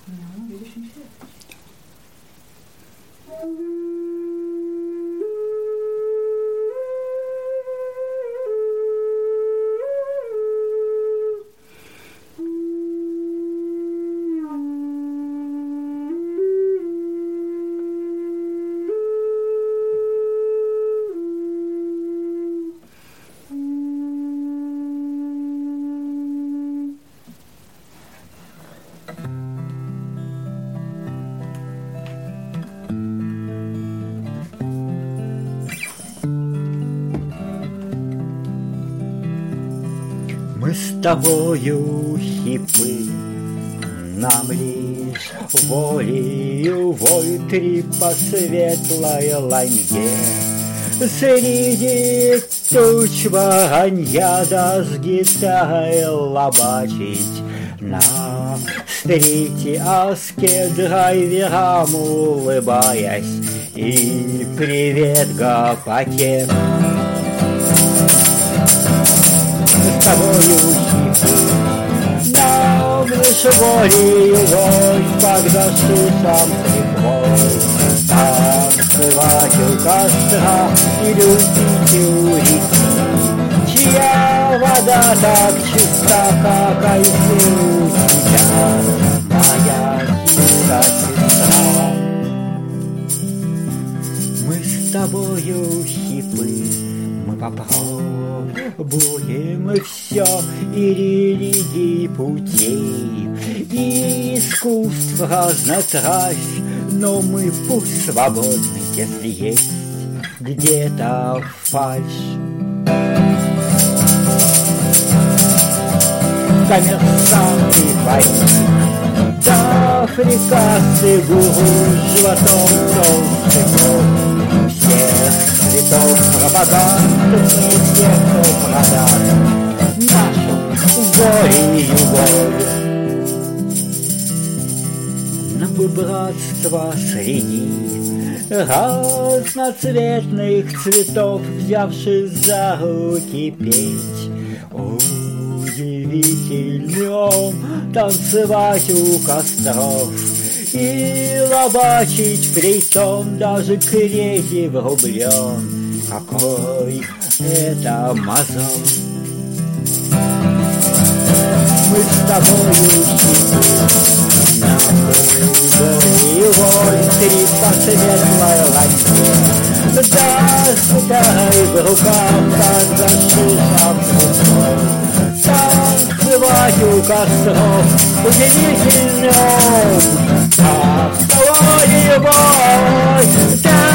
Ну, видишь, интересно. Мы с тобою хипы, нам лишь волею вольтри по светлой ланье. Среди туч воронья да с гитарой лобачить на стрите аскет-драйверам улыбаясь и привет гопоте. С тобою хипы, нам лишь волею вольт под гашишем прикол. Танцевать у костра и любить у реки, чья вода так чиста, как и у тебя, моя тихая сестра. Мы с тобою хипы, мы попробуем все и религии путей, и искусств разнотравь, но мы пусть свободны, если есть где-то фальшь. Коммерсанты войны, да фрикасы гуру с животом толстяков, всех цветов пропаганды мы тех, кто продан нашу волею волю. Нам бы братство среди разноцветных цветов, взявшись за руки, петь удивительный ом, танцевать у костров и лобачить фрейтон, даже крейзи врублен. Какой это мазок! Мы с тобою хипы, нам и вольтри по светлой ланье, да с гитарой в руках под гашишем прикол. Танцевать у костров удивительный ом, а с тобой любовь.